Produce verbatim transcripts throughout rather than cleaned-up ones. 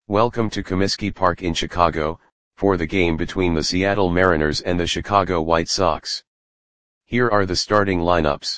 Welcome to Comiskey Park in Chicago, for the game between the Seattle Mariners and the Chicago White Sox. Here are the starting lineups.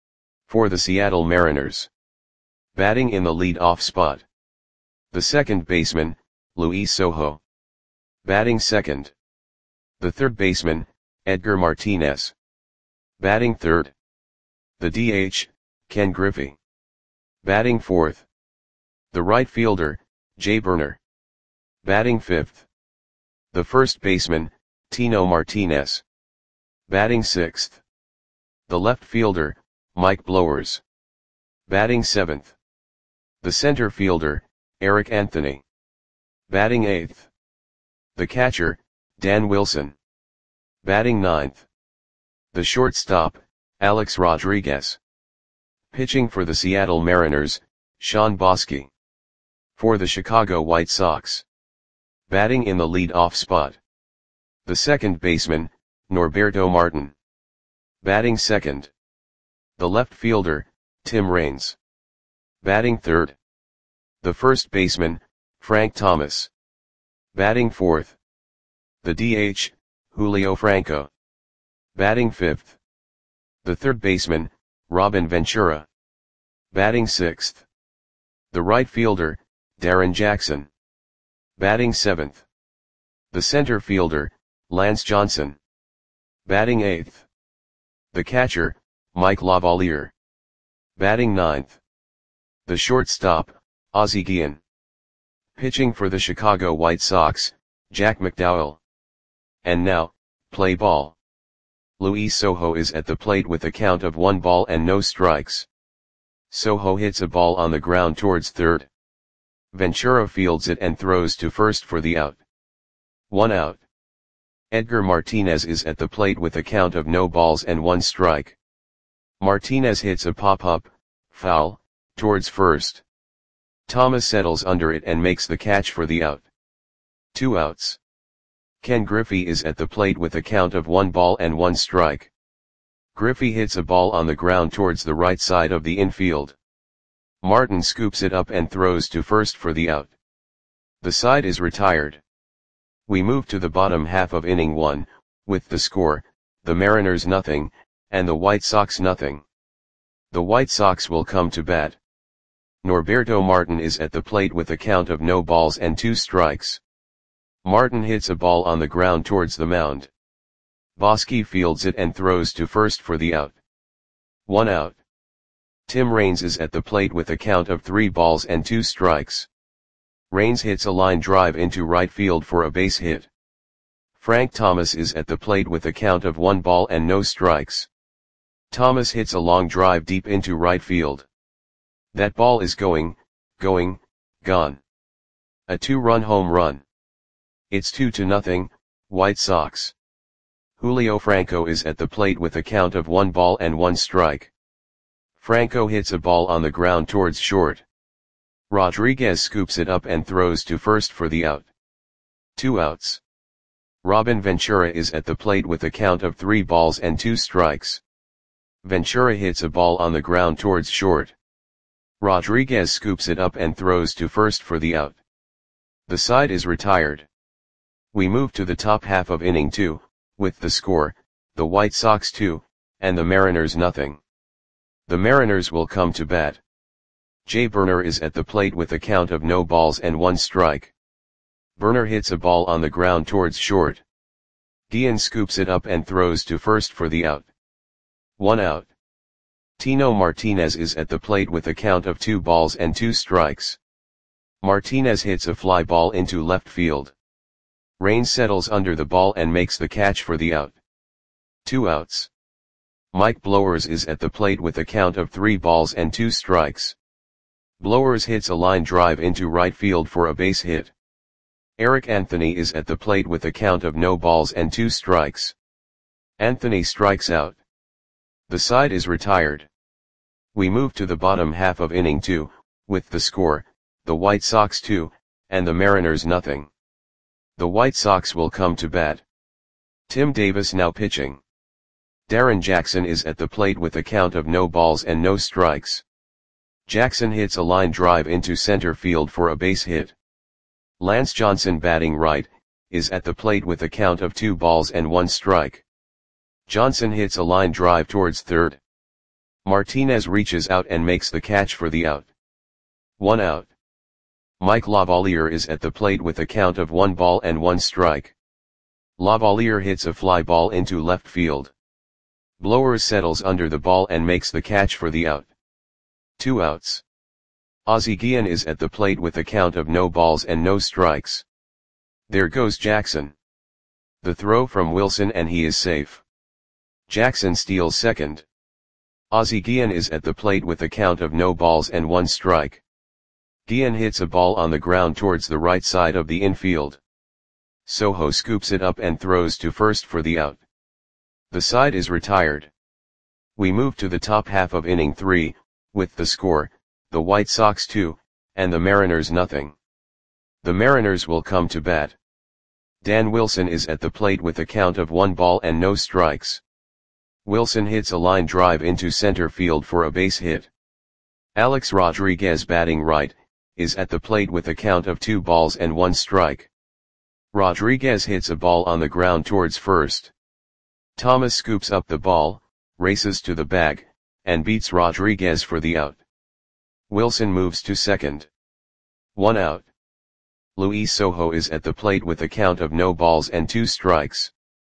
For the Seattle Mariners. Batting in the lead-off spot. The second baseman, Luis Sojo. Batting second. The third baseman, Edgar Martinez. Batting third. The D H, Ken Griffey. Batting fourth. The right fielder, Jay Burner. Batting fifth. The first baseman, Tino Martinez. Batting sixth. The left fielder, Mike Blowers. Batting seventh. The center fielder, Eric Anthony. Batting eighth. The catcher, Dan Wilson. Batting ninth. The shortstop, Alex Rodriguez. Pitching for the Seattle Mariners, Sean Bosky. For the Chicago White Sox. Batting in the lead-off spot. The second baseman, Norberto Martin. Batting second. The left fielder, Tim Raines. Batting third. The first baseman, Frank Thomas. Batting fourth. The D H, Julio Franco. Batting fifth. The third baseman, Robin Ventura. Batting sixth. The right fielder, Darren Jackson. Batting seventh. The center fielder, Lance Johnson. Batting eighth. The catcher, Mike Lavalier. Batting ninth. The shortstop, Ozzie Guillen. Pitching for the Chicago White Sox, Jack McDowell. And now, play ball. Luis Sojo is at the plate with a count of one ball and no strikes. Sojo hits a ball on the ground towards third. Ventura fields it and throws to first for the out. One out. Edgar Martinez is at the plate with a count of no balls and one strike. Martinez hits a pop-up, foul, towards first. Thomas settles under it and makes the catch for the out. Two outs. Ken Griffey is at the plate with a count of one ball and one strike. Griffey hits a ball on the ground towards the right side of the infield. Martin scoops it up and throws to first for the out. The side is retired. We move to the bottom half of inning one, with the score, the Mariners nothing, and the White Sox nothing. The White Sox will come to bat. Norberto Martin is at the plate with a count of no balls and two strikes. Martin hits a ball on the ground towards the mound. Bosky fields it and throws to first for the out. One out. Tim Raines is at the plate with a count of three balls and two strikes. Raines hits a line drive into right field for a base hit. Frank Thomas is at the plate with a count of one ball and no strikes. Thomas hits a long drive deep into right field. That ball is going, going, gone. A two-run home run. It's two to nothing, White Sox. Julio Franco is at the plate with a count of one ball and one strike. Franco hits a ball on the ground towards short. Rodriguez scoops it up and throws to first for the out. Two outs. Robin Ventura is at the plate with a count of three balls and two strikes. Ventura hits a ball on the ground towards short. Rodriguez scoops it up and throws to first for the out. The side is retired. We move to the top half of inning two, with the score, the White Sox two, and the Mariners nothing. The Mariners will come to bat. Jay Burner is at the plate with a count of no balls and one strike. Burner hits a ball on the ground towards short. Guillen scoops it up and throws to first for the out. One out. Tino Martinez is at the plate with a count of two balls and two strikes. Martinez hits a fly ball into left field. Raines settles under the ball and makes the catch for the out. Two outs. Mike Blowers is at the plate with a count of three balls and two strikes. Blowers hits a line drive into right field for a base hit. Eric Anthony is at the plate with a count of no balls and two strikes. Anthony strikes out. The side is retired. We move to the bottom half of inning two, with the score, the White Sox two, and the Mariners nothing. The White Sox will come to bat. Tim Davis now pitching. Darren Jackson is at the plate with a count of no balls and no strikes. Jackson hits a line drive into center field for a base hit. Lance Johnson batting right, is at the plate with a count of two balls and one strike. Johnson hits a line drive towards third. Martinez reaches out and makes the catch for the out. One out. Mike Lavalier is at the plate with a count of one ball and one strike. Lavalier hits a fly ball into left field. Blowers settles under the ball and makes the catch for the out. Two outs. Ozzie Guillen is at the plate with a count of no balls and no strikes. There goes Jackson. The throw from Wilson and he is safe. Jackson steals second. Ozzie Guillen is at the plate with a count of no balls and one strike. Guillen hits a ball on the ground towards the right side of the infield. Sojo scoops it up and throws to first for the out. The side is retired. We move to the top half of inning three, with the score, the White Sox two, and the Mariners nothing. The Mariners will come to bat. Dan Wilson is at the plate with a count of one ball and no strikes. Wilson hits a line drive into center field for a base hit. Alex Rodriguez batting right, is at the plate with a count of two balls and one strike. Rodriguez hits a ball on the ground towards first. Thomas scoops up the ball, races to the bag, and beats Rodriguez for the out. Wilson moves to second. One out. Luis Sojo is at the plate with a count of no balls and two strikes.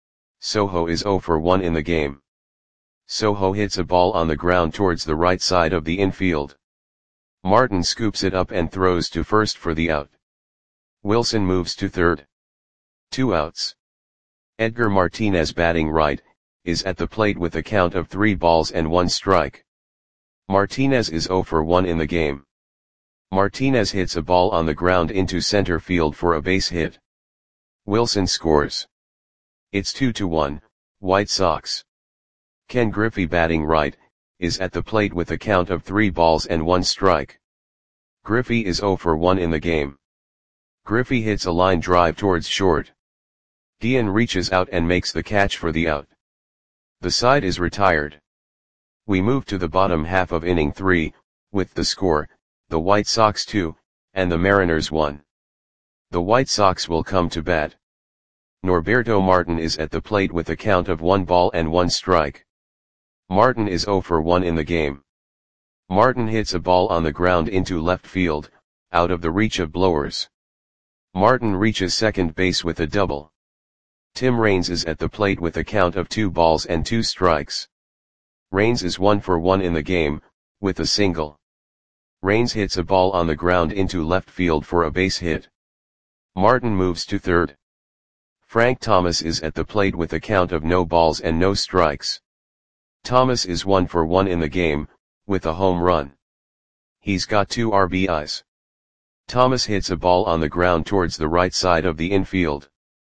Sojo is zero for one in the game. Sojo hits a ball on the ground towards the right side of the infield. Martin scoops it up and throws to first for the out. Wilson moves to third. Two outs. Edgar Martinez batting right, is at the plate with a count of three balls and one strike. Martinez is zero for one in the game. Martinez hits a ball on the ground into center field for a base hit. Wilson scores. It's two to one, White Sox. Ken Griffey batting right, is at the plate with a count of three balls and one strike. Griffey is zero for one in the game. Griffey hits a line drive towards short. Guillen reaches out and makes the catch for the out. The side is retired. We move to the bottom half of inning three, with the score, the White Sox two, and the Mariners one. The White Sox will come to bat. Norberto Martin is at the plate with a count of one ball and one strike. Martin is zero for one in the game. Martin hits a ball on the ground into left field, out of the reach of Blowers. Martin reaches second base with a double. Tim Raines is at the plate with a count of two balls and two strikes. Raines is one for one in the game, with a single. Raines hits a ball on the ground into left field for a base hit. Martin moves to third. Frank Thomas is at the plate with a count of no balls and no strikes. Thomas is one for one in the game, with a home run. He's got two R B Is. Thomas hits a ball on the ground towards the right side of the infield.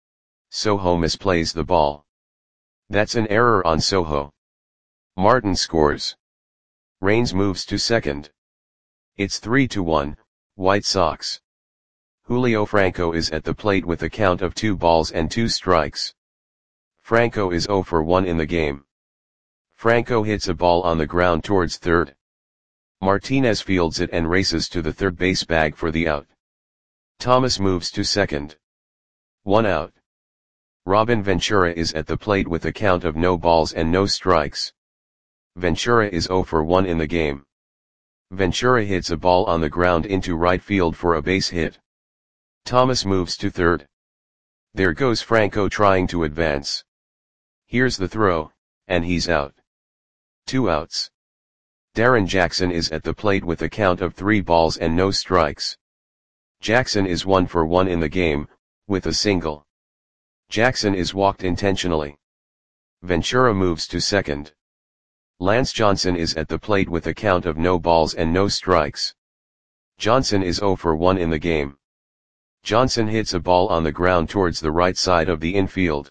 Sojo misplays the ball. That's an error on Sojo. Martin scores. Raines moves to second. It's three to one, White Sox. Julio Franco is at the plate with a count of two balls and two strikes. Franco is zero for one in the game. Franco hits a ball on the ground towards third. Martinez fields it and races to the third base bag for the out. Thomas moves to second. One out. Robin Ventura is at the plate with a count of no balls and no strikes. Ventura is zero for one in the game. Ventura hits a ball on the ground into right field for a base hit. Thomas moves to third. There goes Franco trying to advance. Here's the throw, and he's out. Two outs. Darren Jackson is at the plate with a count of three balls and no strikes. Jackson is one for one in the game, with a single. Jackson is walked intentionally. Ventura moves to second. Lance Johnson is at the plate with a count of no balls and no strikes. Johnson is zero for one in the game. Johnson hits a ball on the ground towards the right side of the infield.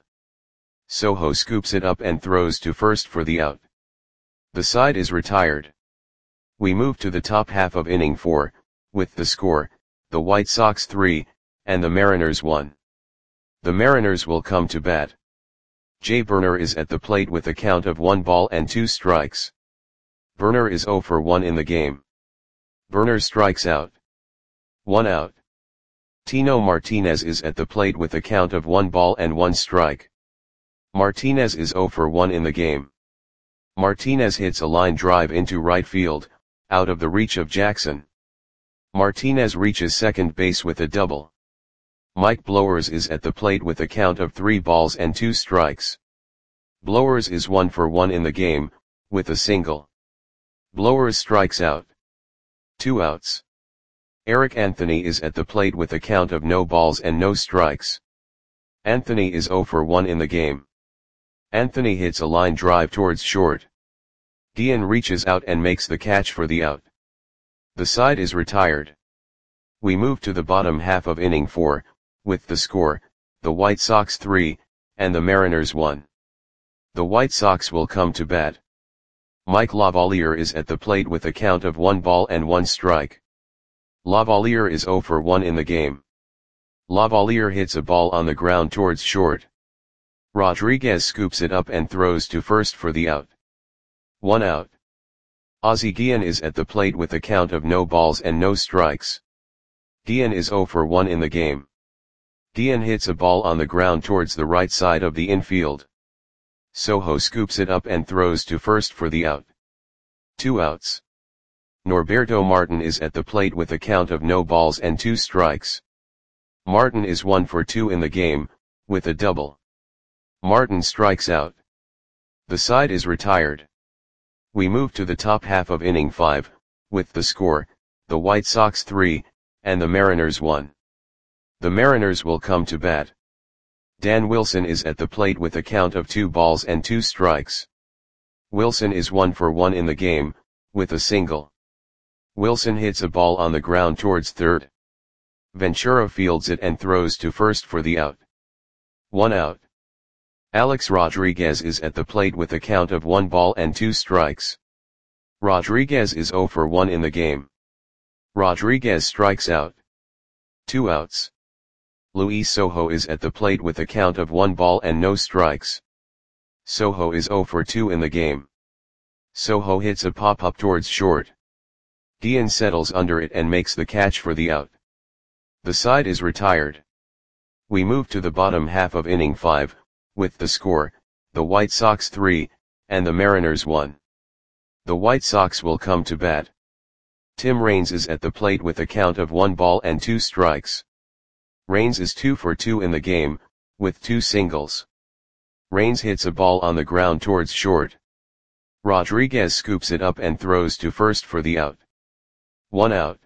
Sojo scoops it up and throws to first for the out. The side is retired. We move to the top half of inning four, with the score, the White Sox three, and the Mariners one. The Mariners will come to bat. Jay Burner is at the plate with a count of one ball and two strikes. Burner is zero for one in the game. Burner strikes out. One out. Tino Martinez is at the plate with a count of one ball and one strike. Martinez is zero for one in the game. Martinez hits a line drive into right field, out of the reach of Jackson. Martinez reaches second base with a double. Mike Blowers is at the plate with a count of three balls and two strikes. Blowers is one for one in the game, with a single. Blowers strikes out. Two outs. Eric Anthony is at the plate with a count of no balls and no strikes. Anthony is zero for one in the game. Anthony hits a line drive towards short. Guillen reaches out and makes the catch for the out. The side is retired. We move to the bottom half of inning four, with the score, the White Sox three, and the Mariners one. The White Sox will come to bat. Mike Lavalier is at the plate with a count of one ball and one strike. Lavalier is zero for one in the game. Lavalier hits a ball on the ground towards short. Rodriguez scoops it up and throws to first for the out. One out. Ozzie Guillen is at the plate with a count of no balls and no strikes. Guillen is zero for one in the game. Guillen hits a ball on the ground towards the right side of the infield. Sojo scoops it up and throws to first for the out. Two outs. Norberto Martin is at the plate with a count of no balls and two strikes. Martin is one for two in the game, with a double. Martin strikes out. The side is retired. We move to the top half of inning five, with the score, the White Sox three, and the Mariners one. The Mariners will come to bat. Dan Wilson is at the plate with a count of two balls and two strikes. Wilson is one for one in the game, with a single. Wilson hits a ball on the ground towards third. Ventura fields it and throws to first for the out. One out. Alex Rodriguez is at the plate with a count of one ball and two strikes. Rodriguez is zero for one in the game. Rodriguez strikes out. Two outs. Luis Sojo is at the plate with a count of one ball and no strikes. Sojo is zero for two in the game. Sojo hits a pop-up towards short. Guillen settles under it and makes the catch for the out. The side is retired. We move to the bottom half of inning five, with the score, the White Sox three, and the Mariners one. The White Sox will come to bat. Tim Raines is at the plate with a count of one ball and two strikes. Raines is two for two in the game, with two singles. Raines hits a ball on the ground towards short. Rodriguez scoops it up and throws to first for the out. One out.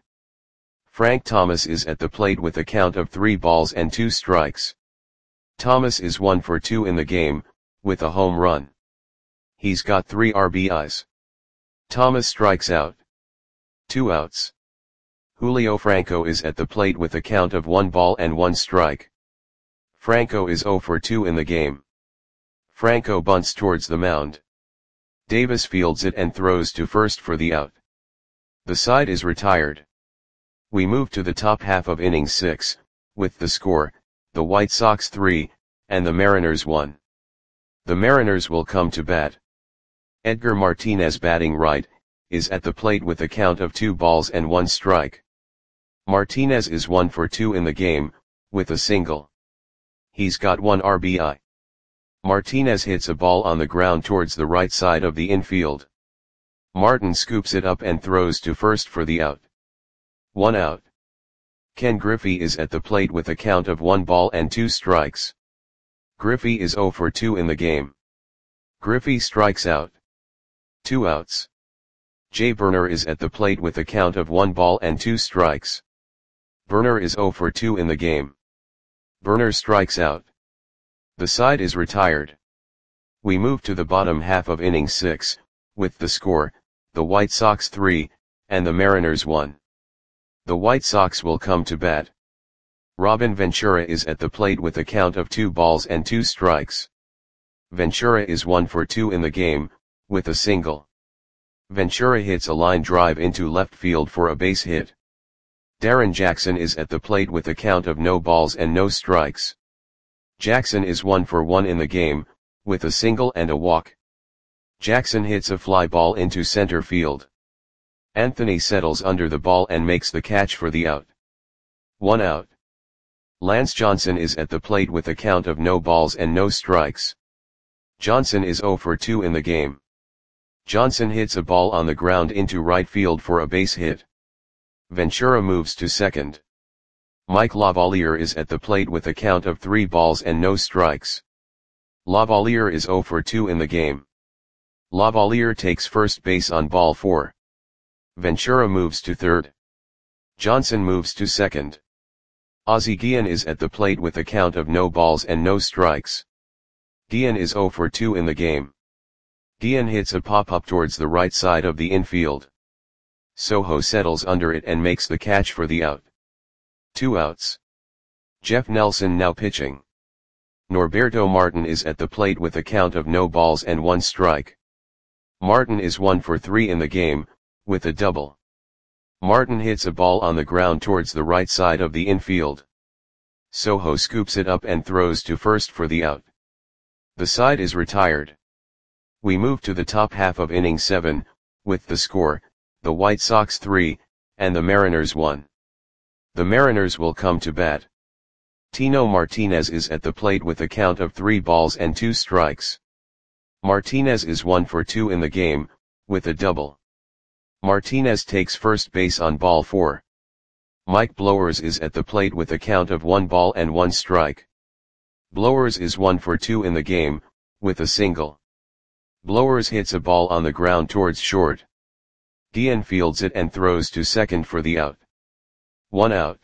Frank Thomas is at the plate with a count of three balls and two strikes. Thomas is one for two in the game, with a home run. He's got three R B Is. Thomas strikes out. Two outs. Julio Franco is at the plate with a count of one ball and one strike. Franco is zero for two in the game. Franco bunts towards the mound. Davis fields it and throws to first for the out. The side is retired. We move to the top half of inning six, with the score, the White Sox three, and the Mariners one. The Mariners will come to bat. Edgar Martinez, batting right, is at the plate with a count of two balls and one strike. Martinez is one for two in the game, with a single. He's got one R B I. Martinez hits a ball on the ground towards the right side of the infield. Martin scoops it up and throws to first for the out. One out. Ken Griffey is at the plate with a count of one ball and two strikes. Griffey is zero for two in the game. Griffey strikes out. Two outs. Jay Burner is at the plate with a count of one ball and two strikes. Burner is zero for two in the game. Burner strikes out. The side is retired. We move to the bottom half of inning six, with the score, the White Sox three, and the Mariners one. The White Sox will come to bat. Robin Ventura is at the plate with a count of two balls and two strikes. Ventura is one for two in the game, with a single. Ventura hits a line drive into left field for a base hit. Darren Jackson is at the plate with a count of no balls and no strikes. Jackson is one for one in the game, with a single and a walk. Jackson hits a fly ball into center field. Anthony settles under the ball and makes the catch for the out. One out. Lance Johnson is at the plate with a count of no balls and no strikes. Johnson is zero for two in the game. Johnson hits a ball on the ground into right field for a base hit. Ventura moves to second. Mike Lavalier is at the plate with a count of three balls and no strikes. Lavalier is zero for two in the game. Lavalier takes first base on ball four. Ventura moves to third. Johnson moves to second. Ozzie Guillen is at the plate with a count of no balls and no strikes. Guillen is zero for two in the game. Guillen hits a pop-up towards the right side of the infield. Sojo settles under it and makes the catch for the out. Two outs. Jeff Nelson now pitching. Norberto Martin is at the plate with a count of no balls and one strike. Martin is one for three in the game, with a double. Martin hits a ball on the ground towards the right side of the infield. Sojo scoops it up and throws to first for the out. The side is retired. We move to the top half of inning seven, with the score, the White Sox three, and the Mariners one. The Mariners will come to bat. Tino Martinez is at the plate with a count of three balls and two strikes. Martinez is one for two in the game, with a double. Martinez takes first base on ball four. Mike Blowers is at the plate with a count of one ball and one strike. Blowers is one for two in the game, with a single. Blowers hits a ball on the ground towards short. Guillen fields it and throws to second for the out. One out.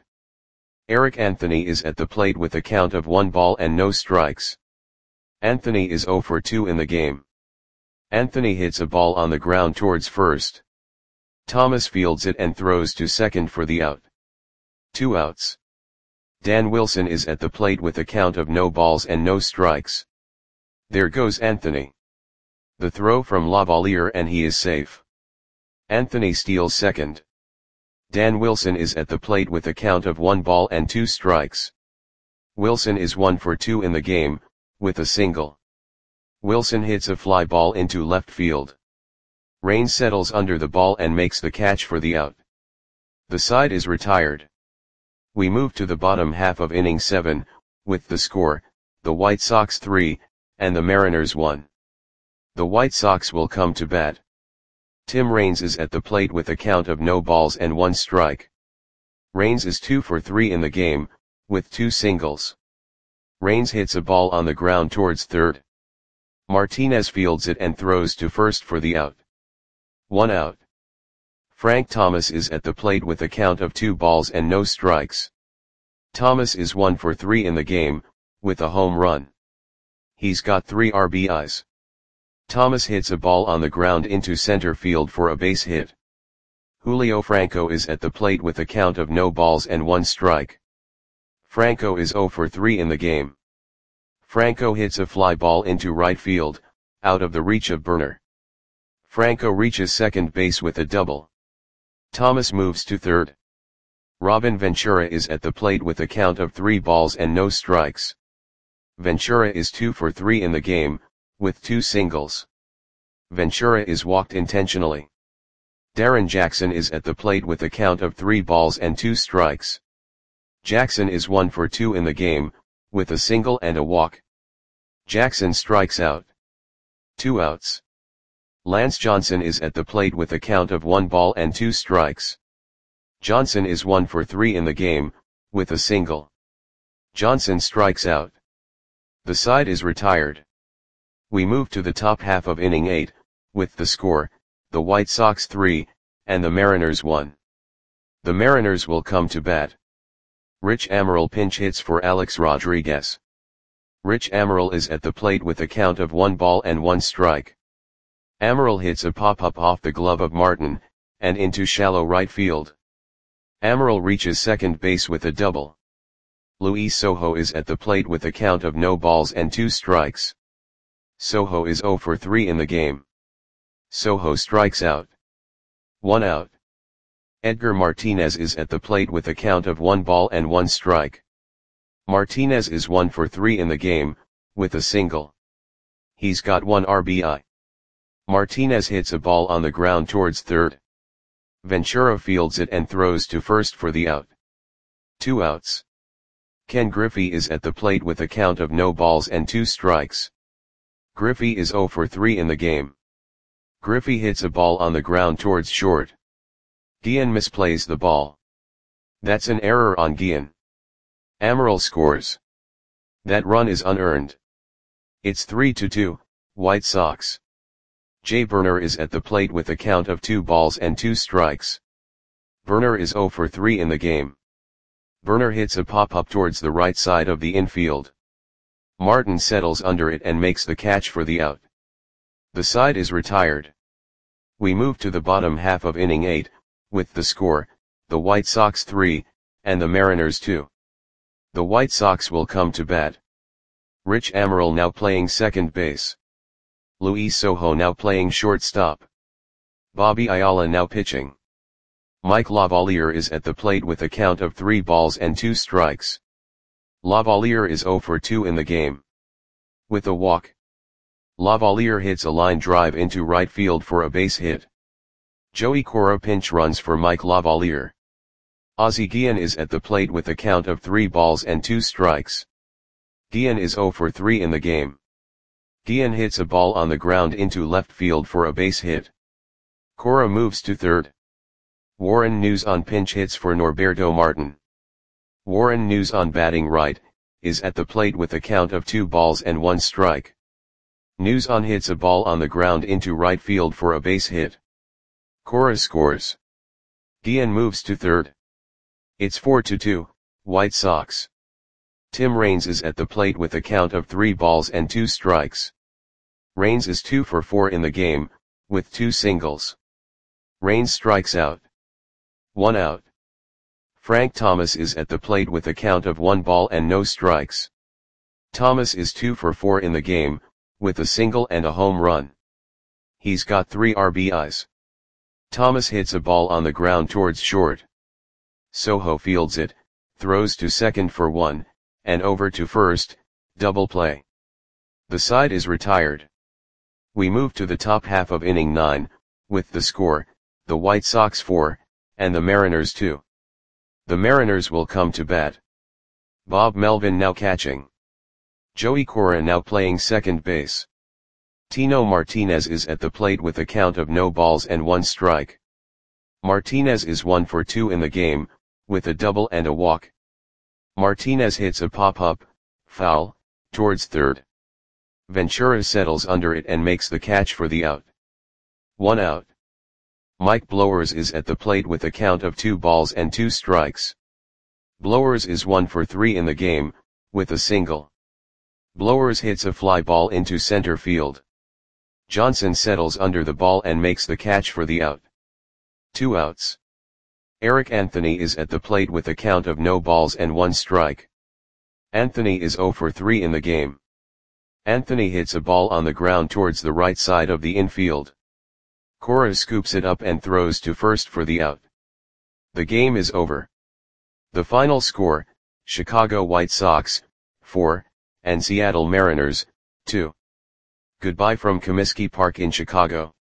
Eric Anthony is at the plate with a count of one ball and no strikes. Anthony is zero for two in the game. Anthony hits a ball on the ground towards first. Thomas fields it and throws to second for the out. Two outs. Dan Wilson is at the plate with a count of no balls and no strikes. There goes Anthony. The throw from Lavalier and he is safe. Anthony steals second. Dan Wilson is at the plate with a count of one ball and two strikes. Wilson is one for two in the game, with a single. Wilson hits a fly ball into left field. Raines settles under the ball and makes the catch for the out. The side is retired. We move to the bottom half of inning seven, with the score, the White Sox three, and the Mariners one. The White Sox will come to bat. Tim Raines is at the plate with a count of no balls and one strike. Raines is two for three in the game, with two singles. Raines hits a ball on the ground towards third. Martinez fields it and throws to first for the out. One out. Frank Thomas is at the plate with a count of two balls and no strikes. Thomas is one for three in the game, with a home run. He's got three R B Is. Thomas hits a ball on the ground into center field for a base hit. Julio Franco is at the plate with a count of no balls and one strike. Franco is zero for three in the game. Franco hits a fly ball into right field, out of the reach of Burner. Franco reaches second base with a double. Thomas moves to third. Robin Ventura is at the plate with a count of three balls and no strikes. Ventura is two for three in the game, with two singles. Ventura is walked intentionally. Darren Jackson is at the plate with a count of three balls and two strikes. Jackson is one for two in the game, with a single and a walk. Jackson strikes out. Two outs. Lance Johnson is at the plate with a count of one ball and two strikes. Johnson is one for three in the game, with a single. Johnson strikes out. The side is retired. We move to the top half of inning eight, with the score, the White Sox three, and the Mariners one. The Mariners will come to bat. Rich Amaral pinch hits for Alex Rodriguez. Rich Amaral is at the plate with a count of one ball and one strike. Amaral hits a pop-up off the glove of Martin, and into shallow right field. Amaral reaches second base with a double. Luis Sojo is at the plate with a count of no balls and two strikes. Sojo is zero for three in the game. Sojo strikes out. One out. Edgar Martinez is at the plate with a count of one ball and one strike. Martinez is one for three in the game, with a single. He's got one R B I. Martinez hits a ball on the ground towards third. Ventura fields it and throws to first for the out. Two outs. Ken Griffey is at the plate with a count of no balls and two strikes. Griffey is zero for three in the game. Griffey hits a ball on the ground towards short. Guillen misplays the ball. That's an error on Guillen. Amaral scores. That run is unearned. It's three to two, White Sox. Jay Burner is at the plate with a count of two balls and two strikes. Burner is zero for three in the game. Burner hits a pop-up towards the right side of the infield. Martin settles under it and makes the catch for the out. The side is retired. We move to the bottom half of inning eight, with the score, the White Sox three, and the Mariners two. The White Sox will come to bat. Rich Amaral now playing second base. Luis Sojo now playing shortstop. Bobby Ayala now pitching. Mike Lavalier is at the plate with a count of three balls and two strikes. Lavalier is zero for two in the game. With a walk. Lavalier hits a line drive into right field for a base hit. Joey Cora pinch runs for Mike Lavalier. Ozzie Guillen is at the plate with a count of three balls and two strikes. Guillen is zero for three in the game. Guillen hits a ball on the ground into left field for a base hit. Cora moves to third. Warren News on pinch hits for Norberto Martin. Warren News on batting right, is at the plate with a count of two balls and one strike. News on hits a ball on the ground into right field for a base hit. Cora scores. Guillen moves to third. It's four to two, White Sox. Tim Raines is at the plate with a count of three balls and two strikes. Raines is two for four in the game, with two singles. Raines strikes out. One out. Frank Thomas is at the plate with a count of one ball and no strikes. Thomas is two for four in the game, with a single and a home run. He's got three R B Is. Thomas hits a ball on the ground towards short. Sojo fields it, throws to second for one, and over to first, double play. The side is retired. We move to the top half of inning nine, with the score, the White Sox four, and the Mariners two. The Mariners will come to bat. Bob Melvin now catching. Joey Cora now playing second base. Tino Martinez is at the plate with a count of no balls and one strike. Martinez is one for two in the game, with a double and a walk. Martinez hits a pop-up, foul, towards third. Ventura settles under it and makes the catch for the out. One out. Mike Blowers is at the plate with a count of two balls and two strikes. Blowers is one for three in the game, with a single. Blowers hits a fly ball into center field. Johnson settles under the ball and makes the catch for the out. Two outs. Eric Anthony is at the plate with a count of no balls and one strike. Anthony is zero for three in the game. Anthony hits a ball on the ground towards the right side of the infield. Cora scoops it up and throws to first for the out. The game is over. The final score, Chicago White Sox, four, and Seattle Mariners, two. Goodbye from Comiskey Park in Chicago.